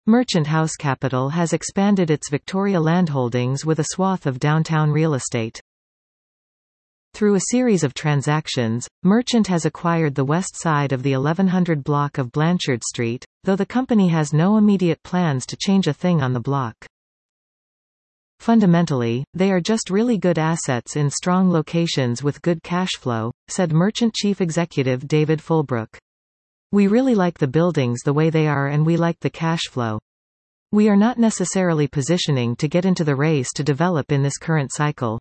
Merchant House Capital has expanded its Victoria landholdings with a swath of downtown real estate. Through a series of transactions, Merchant has acquired the west side of the 1100 block of Blanchard Street, though the company has no immediate plans to change a thing on the block. Fundamentally, they are just really good assets in strong locations with good cash flow, said Merchant Chief Executive David Fulbrook. We really like the buildings the way they are and we like the cash flow. We are not necessarily positioning to get into the race to develop in this current cycle.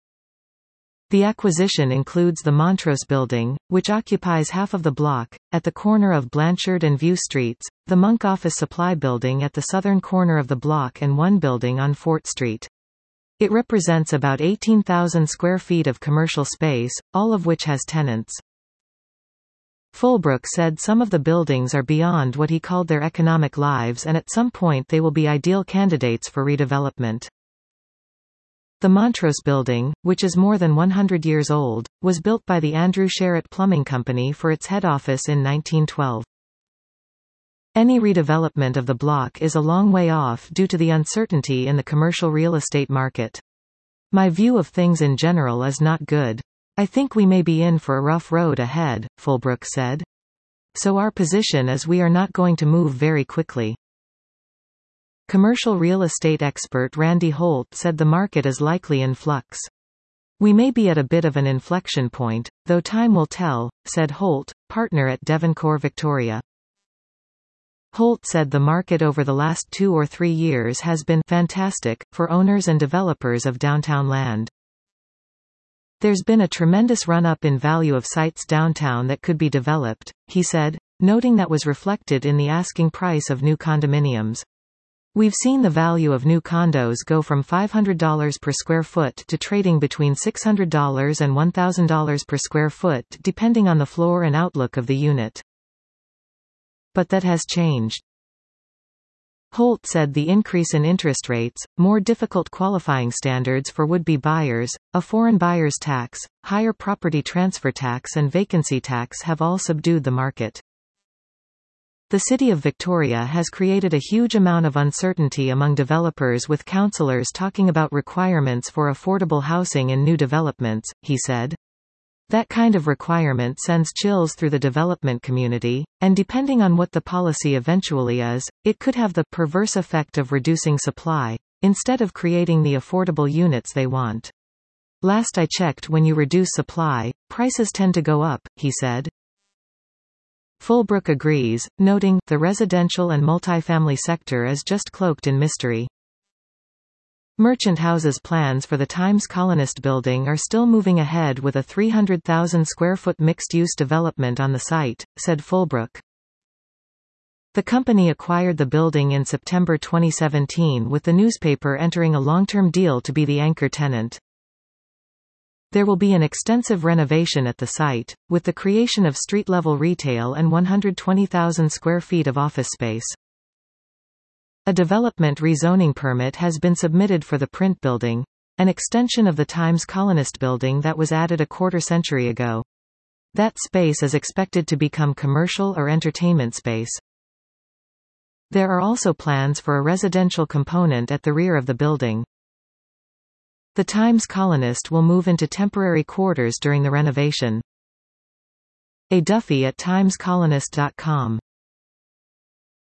The acquisition includes the Montrose Building, which occupies half of the block, at the corner of Blanchard and View Streets, the Monk Office Supply Building at the southern corner of the block and one building on Fort Street. It represents about 18,000 square feet of commercial space, all of which has tenants. Fulbrook said some of the buildings are beyond what he called their economic lives and at some point they will be ideal candidates for redevelopment. The Montrose Building, which is more than 100 years old, was built by the Andrew Sherritt Plumbing Company for its head office in 1912. Any redevelopment of the block is a long way off due to the uncertainty in the commercial real estate market. My view of things in general is not good. I think we may be in for a rough road ahead, Fulbrook said. So our position is we are not going to move very quickly. Commercial real estate expert Randy Holt said the market is likely in flux. We may be at a bit of an inflection point, though time will tell, said Holt, partner at Devoncore Victoria. Holt said the market over the last 2 or 3 years has been fantastic for owners and developers of downtown land. There's been a tremendous run-up in value of sites downtown that could be developed, he said, noting that was reflected in the asking price of new condominiums. We've seen the value of new condos go from $500 per square foot to trading between $600 and $1,000 per square foot depending on the floor and outlook of the unit. But that has changed. Holt said the increase in interest rates, more difficult qualifying standards for would-be buyers, a foreign buyer's tax, higher property transfer tax and vacancy tax have all subdued the market. The City of Victoria has created a huge amount of uncertainty among developers with councillors talking about requirements for affordable housing in new developments, he said. That kind of requirement sends chills through the development community, and depending on what the policy eventually is, it could have the perverse effect of reducing supply, instead of creating the affordable units they want. Last I checked, when you reduce supply, prices tend to go up, he said. Fulbrook agrees, noting, the residential and multifamily sector is just cloaked in mystery. Merchant House's plans for the Times Colonist building are still moving ahead with a 300,000 square foot mixed-use development on the site, said Fulbrook. The company acquired the building in September 2017 with the newspaper entering a long-term deal to be the anchor tenant. There will be an extensive renovation at the site, with the creation of street-level retail and 120,000 square feet of office space. A development rezoning permit has been submitted for the Print Building, an extension of the Times Colonist building that was added a quarter-century ago. That space is expected to become commercial or entertainment space. There are also plans for a residential component at the rear of the building. The Times Colonist will move into temporary quarters during the renovation. A Duffy at timescolonist.com